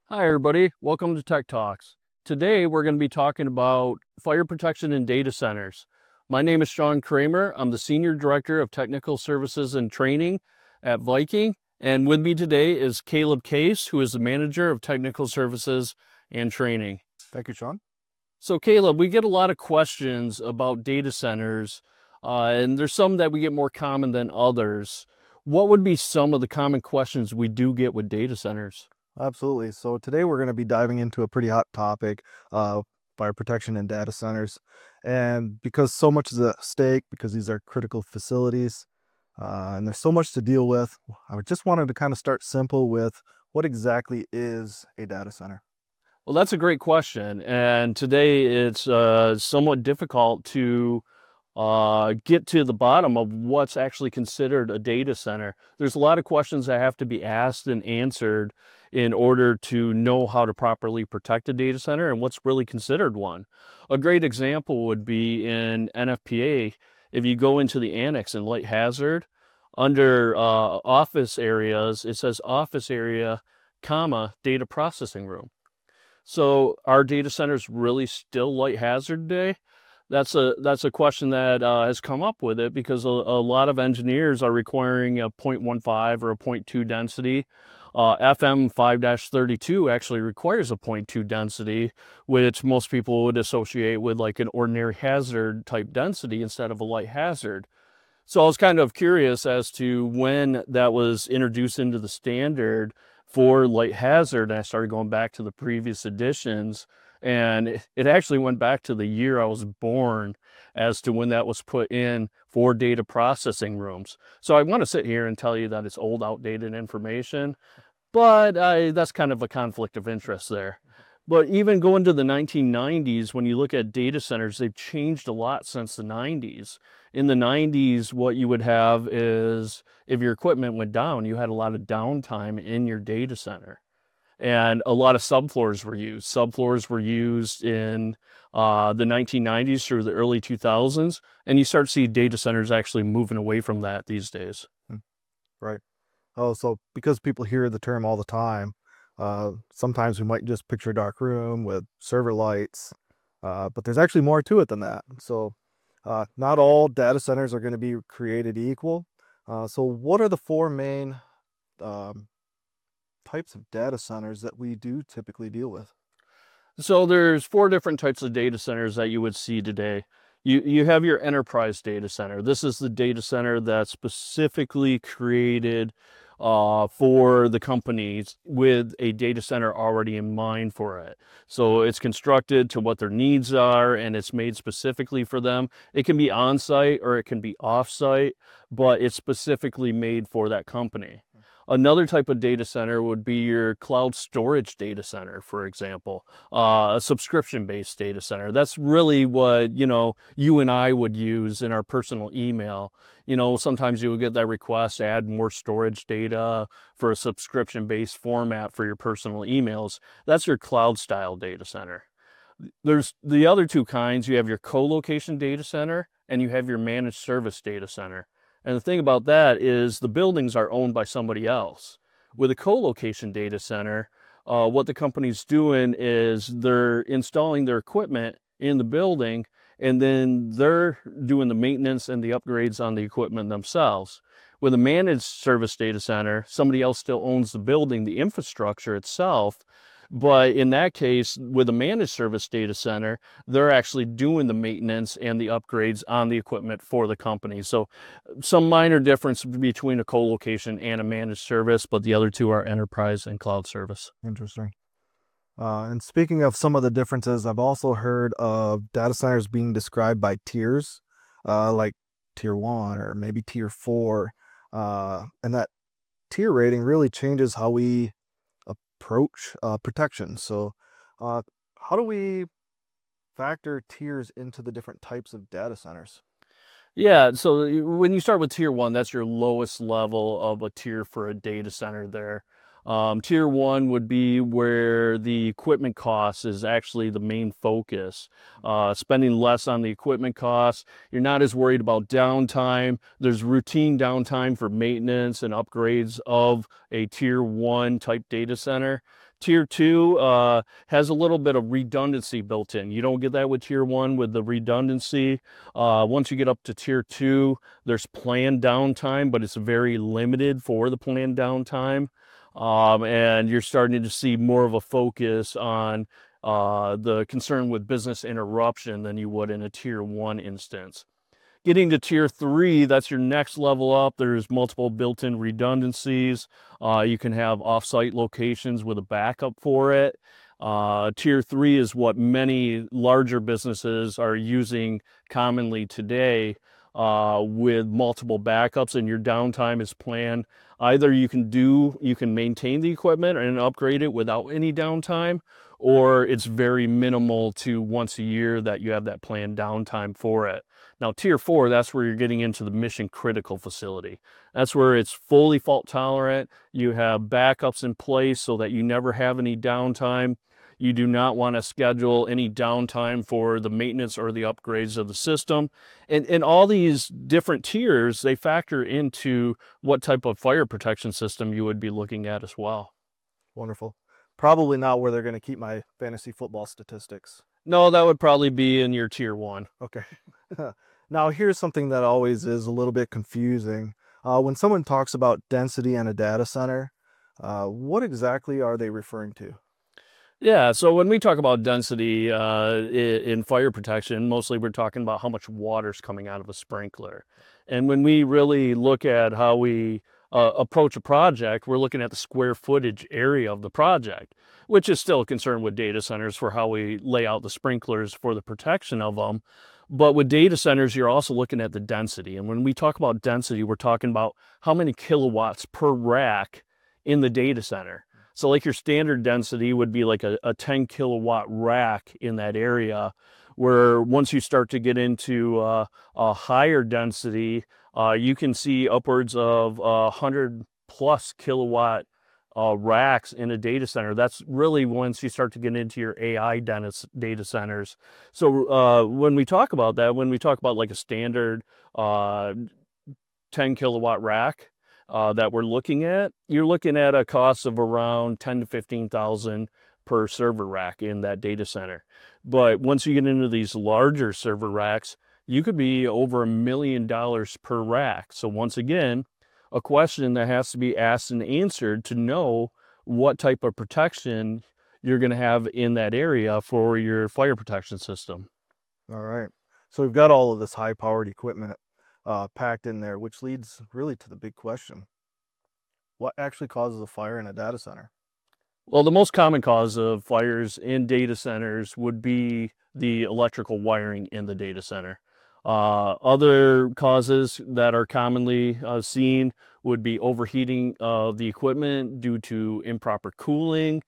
Hi, everybody. Welcome to Tech Talks. Today, we're going to be talking about fire protection in data centers. My name is Sean Kramer. I'm the Senior Director of Technical Services and Training at Viking. And with me today is Caleb Case, who is the Manager of Technical Services and Training. Thank you, Sean. So, Caleb, we get a lot of questions about data centers, and there's some that we get more common than others. What would be some of the common questions we do get with data centers? Absolutely. So today we're going to be diving into a pretty hot topic, fire protection in data centers. And because so much is at stake, because these are critical facilities, and there's so much to deal with, I just wanted to kind of start simple with what exactly is a data center? Well, that's a great question. And today it's somewhat difficult to get to the bottom of what's actually considered a data center. There's a lot of questions that have to be asked and answered in order to know how to properly protect a data center and what's really considered one. A great example would be in NFPA. If you go into the annex in light hazard, under office areas, it says office area, comma, data processing room. So are data centers really still light hazard today? That's a question that has come up with it because a lot of engineers are requiring a 0.15 or a 0.2 density. FM 5-32 actually requires a 0.2 density, which most people would associate with like an ordinary hazard type density instead of a light hazard. So I was kind of curious as to when that was introduced into the standard for light hazard. And I started going back to the previous editions, and it actually went back to the year I was born as to when that was put in for data processing rooms. So I want to sit here and tell you that it's old, outdated information, but that's kind of a conflict of interest there. But even going to the 1990s, when you look at data centers, they've changed a lot since the 90s. In the 90s, what you would have is if your equipment went down, you had a lot of downtime in your data center. And a lot of subfloors were used. Subfloors were used in the 1990s through the early 2000s. And you start to see data centers actually moving away from that these days. Hmm, Right. Oh, so because people hear the term all the time, sometimes we might just picture a dark room with server lights, but there's actually more to it than that. So, not all data centers are going to be created equal. So, what are the four main um, types of data centers that we do typically deal with? So there's four different types of data centers that you would see today. You have your enterprise data center. This is the data center that's specifically created for the companies with a data center already in mind for it. So it's constructed to what their needs are and it's made specifically for them. It can be on site or it can be off site, but it's specifically made for that company. Another type of data center would be your cloud storage data center, for example, a subscription-based data center. That's really what, you and I would use in our personal email. Sometimes you would get that request to add more storage data for a subscription-based format for your personal emails. That's your cloud style data center. There's the other two kinds. You have your co-location data center and you have your managed service data center. And the thing about that is the buildings are owned by somebody else. With a co-location data center, what the company's doing is they're installing their equipment in the building and then they're doing the maintenance and the upgrades on the equipment themselves. With a managed service data center, somebody else still owns the building, the infrastructure itself. But in that case, with a managed service data center, they're actually doing the maintenance and the upgrades on the equipment for the company. So some minor difference between a co-location and a managed service, but the other two are enterprise and cloud service. Interesting. And speaking of some of the differences, I've also heard of data centers being described by tiers, like tier one or maybe tier four. And that tier rating really changes how we approach protection. So, uh, how do we factor tiers into the different types of data centers? Yeah, so when you start with tier one, that's your lowest level of a tier for a data center there. Tier one would be where the equipment cost is actually the main focus. Spending less on the equipment costs. You're not as worried about downtime. There's routine downtime for maintenance and upgrades of a tier one type data center. Tier 2 has a little bit of redundancy built in. You don't get that with Tier 1 with the redundancy. Once you get up to Tier 2, there's planned downtime, but it's very limited for the planned downtime. And you're starting to see more of a focus on the concern with business interruption than you would in a Tier 1 instance. Getting to Tier 3, that's your next level up. There's multiple built-in redundancies. You can have off-site locations with a backup for it. Tier 3 is what many larger businesses are using commonly today, with multiple backups, and your downtime is planned. Either you can maintain the equipment and upgrade it without any downtime, or it's very minimal to once a year that you have that planned downtime for it. Now, Tier 4, that's where you're getting into the mission critical facility. That's where it's fully fault tolerant. You have backups in place so that you never have any downtime. You do not want to schedule any downtime for the maintenance or the upgrades of the system. And all these different tiers, they factor into what type of fire protection system you would be looking at as well. Wonderful. Probably not where they're going to keep my fantasy football statistics. No, that would probably be in your Tier 1. Okay. Now, here's something that always is a little bit confusing. When someone talks about density in a data center, what exactly are they referring to? Yeah, so when we talk about density in fire protection, mostly we're talking about how much water's coming out of a sprinkler. And when we really look at how we approach a project, we're looking at the square footage area of the project, which is still a concern with data centers for how we lay out the sprinklers for the protection of them. But with data centers, you're also looking at the density. And when we talk about density, we're talking about how many kilowatts per rack in the data center. So like your standard density would be like a 10 kilowatt rack in that area, where once you start to get into a higher density, you can see upwards of 100 plus kilowatt racks in a data center. That's really once you start to get into your AI data centers. So when we talk about that, when we talk about like a standard 10 kilowatt rack, that we're looking at, you're looking at a cost of around 10 to 15,000 per server rack in that data center. But once you get into these larger server racks, you could be over $1 million per rack. So once again, a question that has to be asked and answered to know what type of protection you're going to have in that area for your fire protection system. All right. So we've got all of this high-powered equipment packed in there, which leads really to the big question. What actually causes a fire in a data center? Well, the most common cause of fires in data centers would be the electrical wiring in the data center. Other causes that are commonly seen would be overheating of the equipment due to improper cooling,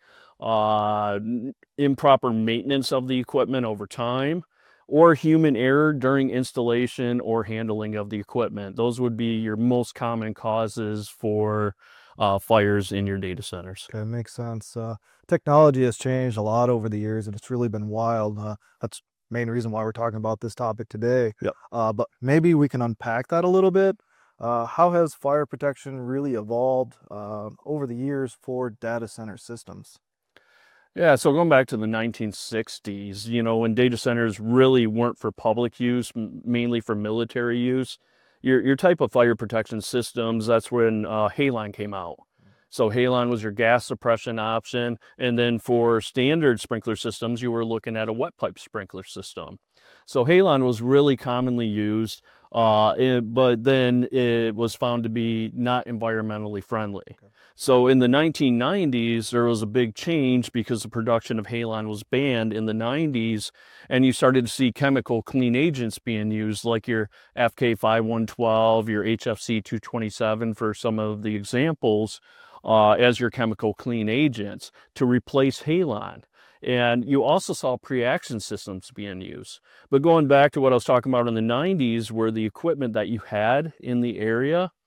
improper maintenance of the equipment over time, or human error during installation or handling of the equipment. Those would be your most common causes for fires in your data centers. Okay, makes sense. Technology has changed a lot over the years, and it's really been wild. That's the main reason why we're talking about this topic today. Yep. But maybe we can unpack that a little bit. How has fire protection really evolved over the years for data center systems? Yeah, so going back to the 1960s, when data centers really weren't for public use, mainly for military use, your type of fire protection systems, that's when Halon came out. So Halon was your gas suppression option, and then for standard sprinkler systems, you were looking at a wet pipe sprinkler system. So Halon was really commonly used, but then it was found to be not environmentally friendly. Okay. So in the 1990s, there was a big change because the production of Halon was banned in the 90s, and you started to see chemical clean agents being used, like your FK5112, your HFC 227 for some of the examples, as your chemical clean agents to replace Halon. And you also saw pre-action systems being used. But going back to what I was talking about in the 90s, where the equipment that you had in the area,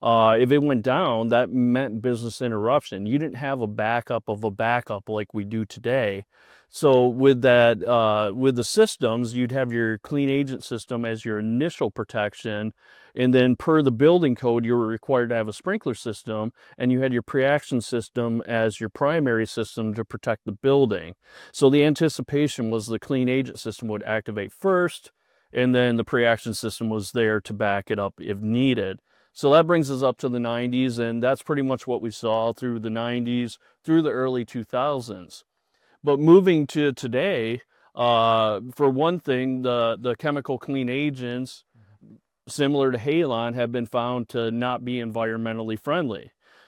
If it went down, that meant business interruption. You didn't have a backup of a backup like we do today. So with that, with the systems, you'd have your clean agent system as your initial protection, and then per the building code, you were required to have a sprinkler system, and you had your pre-action system as your primary system to protect the building. So the anticipation was the clean agent system would activate first, and then the pre-action system was there to back it up if needed. So that brings us up to the 90s, and that's pretty much what we saw through the 90s, through the early 2000s. But moving to today, for one thing, the chemical clean agents, similar to Halon, have been found to not be environmentally friendly.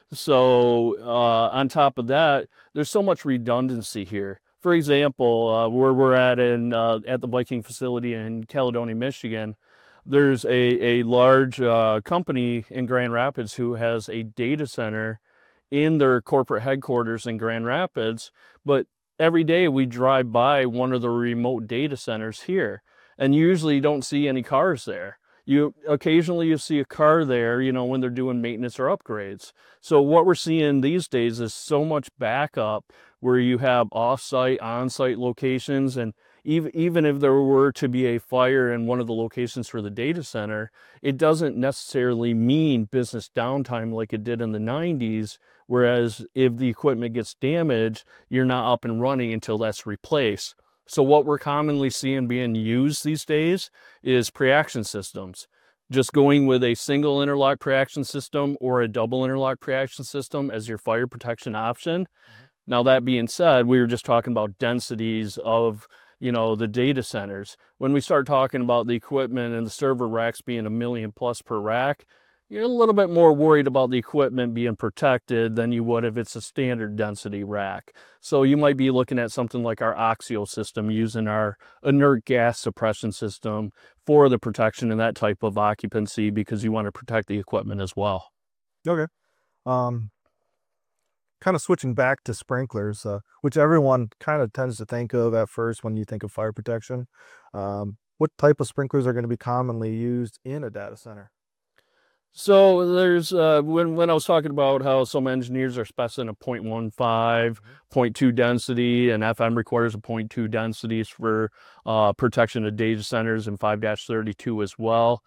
So on top of that, there's so much redundancy here. For example, where we're at the Viking facility in Caledonia, Michigan, there's a large company in Grand Rapids who has a data center in their corporate headquarters in Grand Rapids, but every day we drive by one of the remote data centers here, and usually you don't see any cars there. Occasionally you see a car there, when they're doing maintenance or upgrades. So what we're seeing these days is so much backup where you have off-site, on-site locations, and even if there were to be a fire in one of the locations for the data center, it doesn't necessarily mean business downtime like it did in the 90s. Whereas if the equipment gets damaged, you're not up and running until that's replaced. So what we're commonly seeing being used these days is pre-action systems. Just going with a single interlock pre-action system or a double interlock pre-action system as your fire protection option. Now, that being said, we were just talking about densities of the data centers. When we start talking about the equipment and the server racks being 1 million plus per rack, you're a little bit more worried about the equipment being protected than you would if it's a standard density rack. So you might be looking at something like our Oxio system using our inert gas suppression system for the protection and that type of occupancy because you want to protect the equipment as well. Okay. Kind of switching back to sprinklers, which everyone kind of tends to think of at first when you think of fire protection. What type of sprinklers are going to be commonly used in a data center? So there's when I was talking about how some engineers are specifying a 0.15, 0.2 density, and FM requires a 0.2 densities for protection of data centers in 5-32 as well.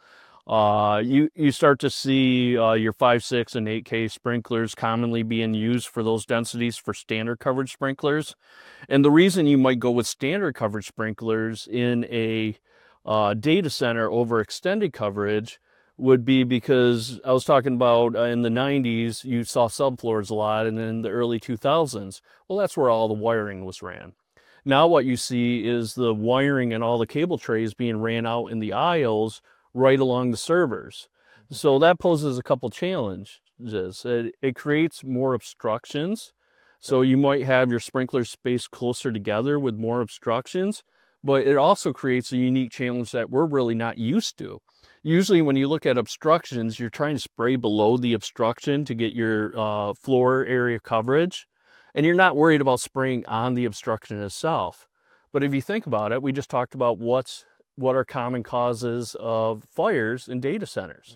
You start to see your 5, 6, and 8K sprinklers commonly being used for those densities for standard coverage sprinklers. And the reason you might go with standard coverage sprinklers in a data center over extended coverage would be because I was talking about in the 90s, you saw subfloors a lot, and in the early 2000s, well, that's where all the wiring was ran. Now what you see is the wiring and all the cable trays being ran out in the aisles right along the servers. So that poses a couple challenges. It creates more obstructions. So you might have your sprinklers spaced closer together with more obstructions, but it also creates a unique challenge that we're really not used to. Usually when you look at obstructions, you're trying to spray below the obstruction to get your floor area coverage, and you're not worried about spraying on the obstruction itself. But if you think about it, we just talked about what are common causes of fires in data centers.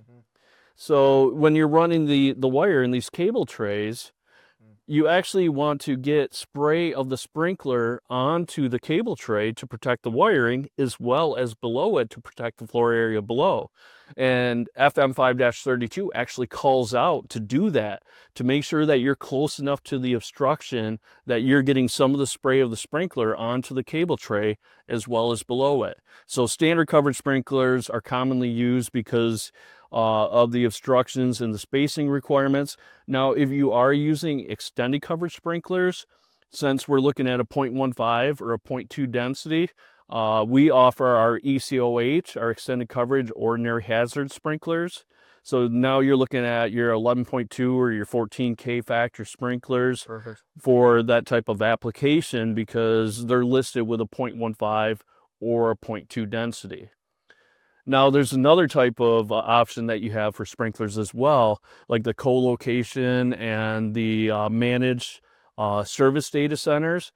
So when you're running the wire in these cable trays, you actually want to get spray of the sprinkler onto the cable tray to protect the wiring as well as below it to protect the floor area below. And FM 5-32 actually calls out to do that, to make sure that you're close enough to the obstruction that you're getting some of the spray of the sprinkler onto the cable tray as well as below it. So standard coverage sprinklers are commonly used because of the obstructions and the spacing requirements. Now, if you are using extended coverage sprinklers, since we're looking at a 0.15 or a 0.2 density, we offer our ECOH, our extended coverage ordinary hazard sprinklers. So now you're looking at your 11.2 or your 14K factor sprinklers. Perfect. For that type of application because they're listed with a 0.15 or a 0.2 density. Now, there's another type of option that you have for sprinklers as well, like the co-location and the managed service data centers.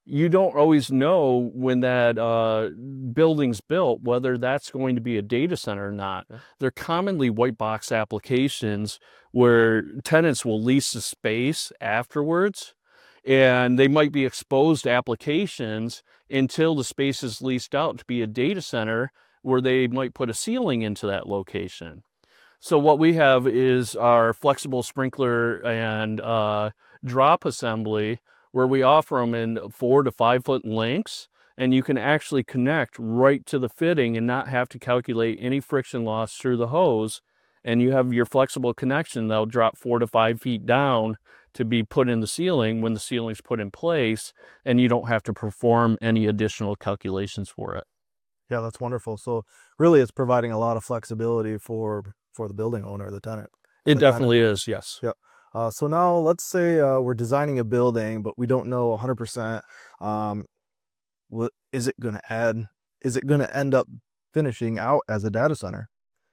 you don't always know when that building's built whether that's going to be a data center or not. Yeah. They're commonly white box applications where tenants will lease the space afterwards, and they might be exposed applications until the space is leased out to be a data center where they might put a ceiling into that location. So what we have is our flexible sprinkler and drop assembly, where we offer them in 4 to 5 foot lengths, and you can actually connect right to the fitting and not have to calculate any friction loss through the hose. And you have your flexible connection that'll drop 4 to 5 feet down to be put in the ceiling when the ceiling's put in place, and you don't have to perform any additional calculations for it. Yeah, that's wonderful. So really it's providing a lot of flexibility for the building owner, the tenant. It The tenant. definitely is, yes. Yep. So now let's say we're designing a building, but we don't know 100% what is it going to add? Is it going to end up finishing out as a data center?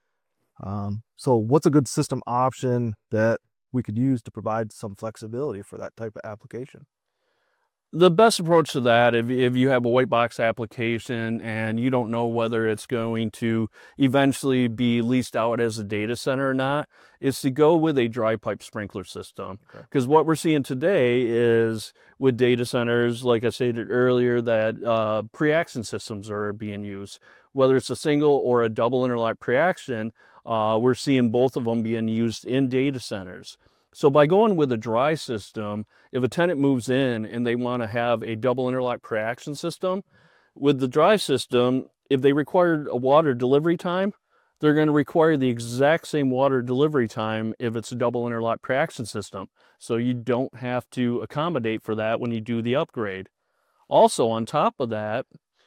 So what's a good system option that we could use to provide some flexibility for that type of application? The best approach to that, if you have a white box application and you don't know whether it's going to eventually be leased out as a data center or not, is to go with a dry pipe sprinkler system. Okay. Because what we're seeing today is with data centers, like I stated earlier, that pre-action systems are being used. Whether it's a single or a double interlock pre-action, we're seeing both of them being used in data centers. So by going with a dry system, if a tenant moves in and they want to have a double interlock pre-action system, with the dry system, if they require a water delivery time, they're going to require the exact same water delivery time if it's a double interlock pre-action system. So you don't have to accommodate for that when you do the upgrade. Also, on top of that,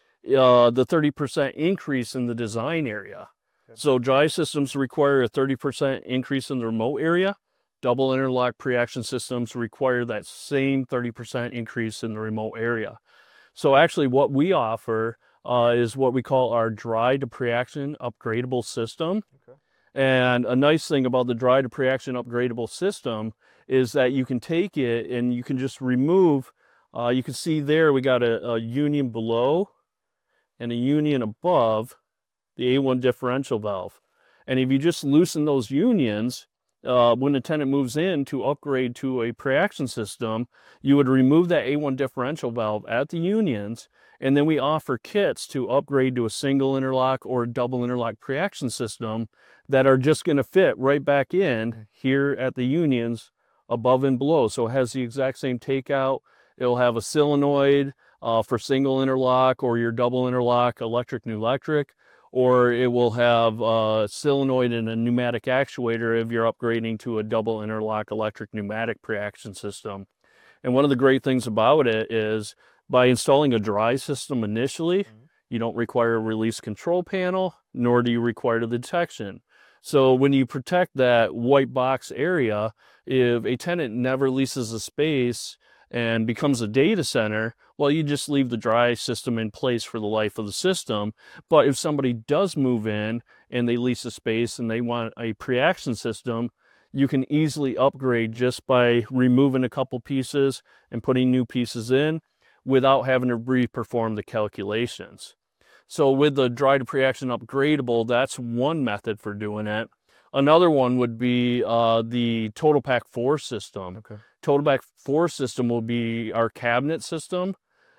the 30% increase in the design area. Okay. So dry systems require a 30% increase in the remote area. Double interlock pre-action systems require that same 30% increase in the remote area. So actually what we offer is what we call our dry to pre-action upgradable system. Okay. And a nice thing about the dry to pre-action upgradable system is that you can take it and you can just remove, you can see there we got a union below and a union above the A1 differential valve. And if you just loosen those unions, when the tenant moves in to upgrade to a pre-action system, you would remove that A1 differential valve at the unions, and then we offer kits to upgrade to a single interlock or a double interlock pre-action system that are just going to fit right back in here at the unions above and below. So it has the exact same takeout. It'll have a solenoid for single interlock or your double interlock electric electric, or it will have a solenoid and a pneumatic actuator if you're upgrading to a double interlock electric pneumatic pre-action system. And one of the great things about it is by installing a dry system initially, you don't require a release control panel, nor do you require the detection. So when you protect that white box area, if a tenant never leases a space and becomes a data center, well, you just leave the dry system in place for the life of the system. But if somebody does move in and they lease a space and they want a pre-action system, you can easily upgrade just by removing a couple pieces and putting new pieces in without having to re-perform the calculations. So with the dry to pre-action upgradable, that's one method for doing it. Another one would be the TotalPak 4 system. Okay. TotalPak 4 system will be our cabinet system.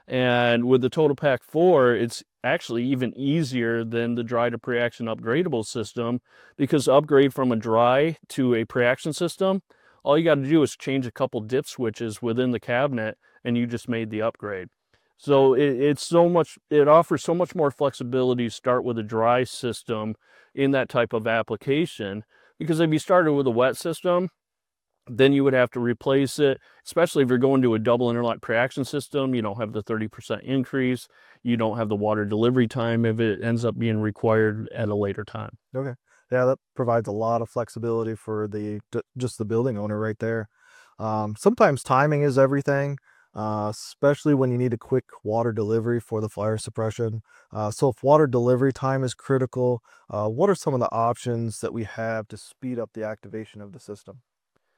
And with the TotalPak 4, it's actually even easier than the dry to pre-action upgradable system, because to upgrade from a dry to a pre-action system, all you got to do is change a couple dip switches within the cabinet and you just made the upgrade. So it offers so much more flexibility to start with a dry system in that type of application, because if you started with a wet system, then you would have to replace it, especially if you're going to a double interlock pre-action system. You don't have the 30% increase. You don't have the water delivery time if it ends up being required at a later time. Okay. Yeah, that provides a lot of flexibility for just the building owner right there. Sometimes timing is everything, especially when you need a quick water delivery for the fire suppression. So if water delivery time is critical, what are some of the options that we have to speed up the activation of the system?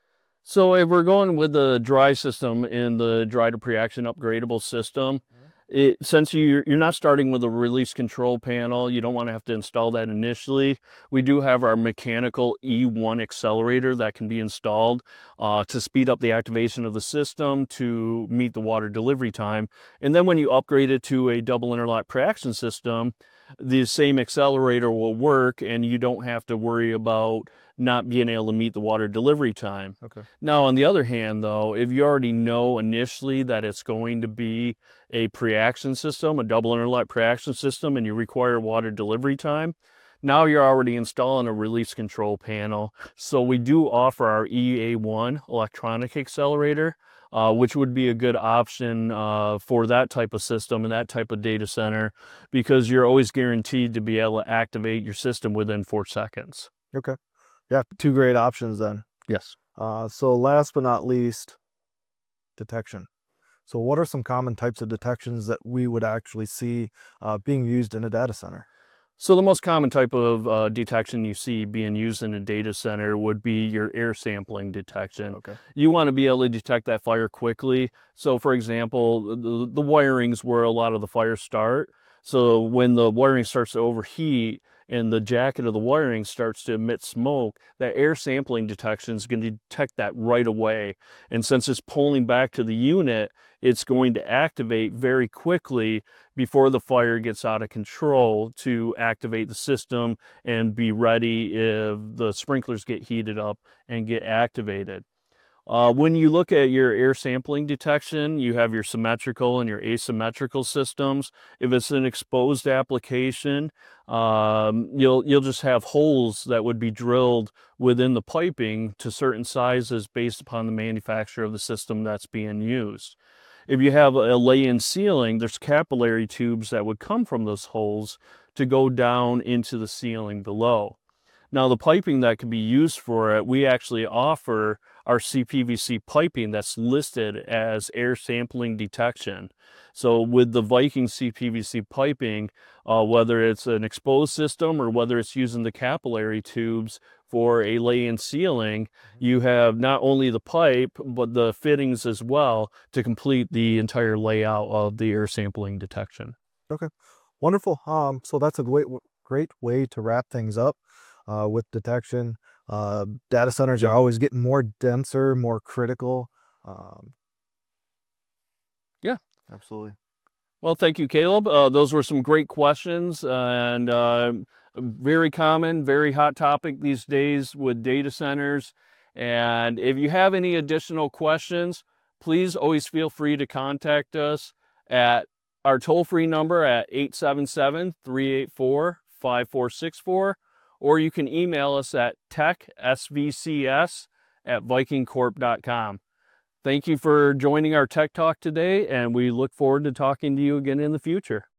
So if we're going with the dry system in the dry to pre-action upgradable system, since you're not starting with a release control panel, you don't want to have to install that initially. We do have our mechanical E1 accelerator that can be installed to speed up the activation of the system to meet the water delivery time. And then when you upgrade it to a double interlock pre-action system, the same accelerator will work and you don't have to worry about not being able to meet the water delivery time. Okay. Now, on the other hand, though, if you already know initially that it's going to be a pre-action system, a double interlock pre-action system, and you require water delivery time, now you're already installing a release control panel. So we do offer our EA1 electronic accelerator, which would be a good option for that type of system and that type of data center, because you're always guaranteed to be able to activate your system within 4 seconds. Okay. Yeah, two great options then. Yes. So last but not least, detection. So what are some common types of detections that we would actually see being used in a data center? So the most common type of detection you see being used in a data center would be your air sampling detection. Okay. You want to be able to detect that fire quickly. So for example, the wiring's where a lot of the fires start. So when the wiring starts to overheat and the jacket of the wiring starts to emit smoke, that air sampling detection is going to detect that right away. And since it's pulling back to the unit, it's going to activate very quickly before the fire gets out of control to activate the system and be ready if the sprinklers get heated up and get activated. When you look at your air sampling detection, you have your symmetrical and your asymmetrical systems. If it's an exposed application, you'll just have holes that would be drilled within the piping to certain sizes based upon the manufacturer of the system that's being used. If you have a lay-in ceiling, there's capillary tubes that would come from those holes to go down into the ceiling below. Now, the piping that can be used for it, we actually offer our CPVC piping that's listed as air sampling detection. So with the Viking CPVC piping, whether it's an exposed system or whether it's using the capillary tubes for a lay-in ceiling, you have not only the pipe, but the fittings as well to complete the entire layout of the air sampling detection. Okay. Wonderful. So that's a great way to wrap things up with detection. Data centers are always getting more denser, more critical. Yeah. Absolutely. Well, thank you, Caleb. Those were some great questions and very common, very hot topic these days with data centers. And if you have any additional questions, please always feel free to contact us at our toll-free number at 877-384-5464, or you can email us at techsvcs@vikingcorp.com. Thank you for joining our Tech Talk today, and we look forward to talking to you again in the future.